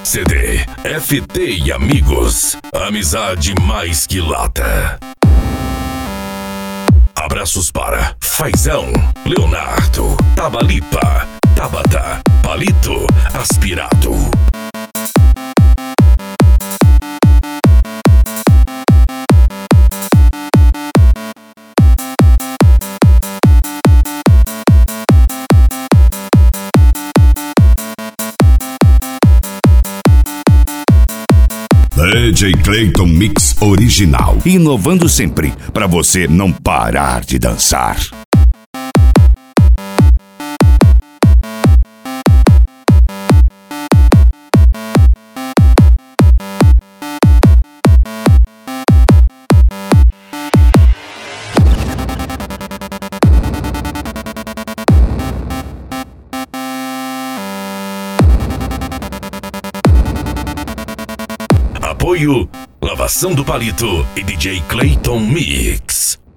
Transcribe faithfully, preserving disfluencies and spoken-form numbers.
C D, F T e Amigos. Amizade mais que lata. Abraços para Faizão, Leonardo, Tabalipa, Tabata, Palito, Aspirado. D J Clayton Mix original, inovando sempre para você não parar de dançar. Apoio Lavação do Palito e D J Clayton Mix.